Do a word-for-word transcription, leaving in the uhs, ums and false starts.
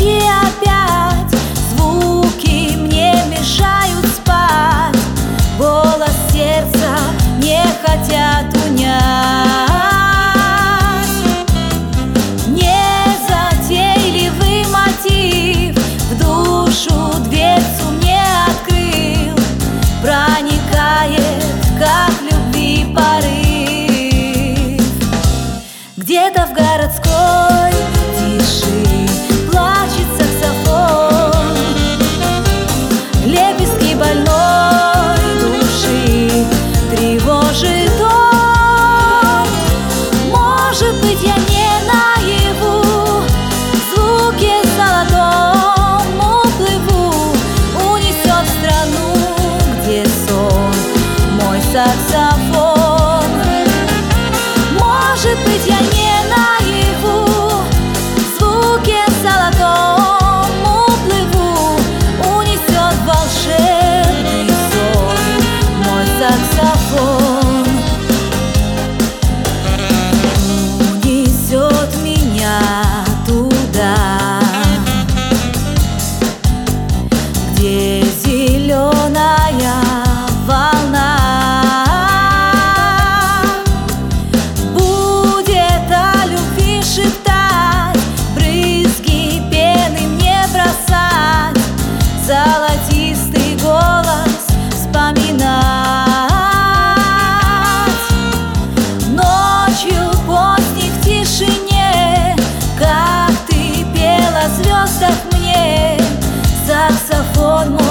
ночи опять звуки мне мешают спать, голос сердца не хотят унять. Незатейливый мотив в душу дверцу мне открыл, проникает, как любви порыв. Где-то в городской тиши плачет саксофон, лепестки больной души тревожит он. Может быть, я не наяву, в звуке золотом уплыву, унесет в страну, где сон мой саксофон. Может быть, я не наяву, в звуке золотом уплыву, унесет волшебный сон мой саксофон. Унесет меня туда, где зеленая волна. Будет о любви шептать, брызги пены мне бросать, золотистый голос вспоминать. Ночью поздних в тишине, как ты пела в звездах мне, саксофон мой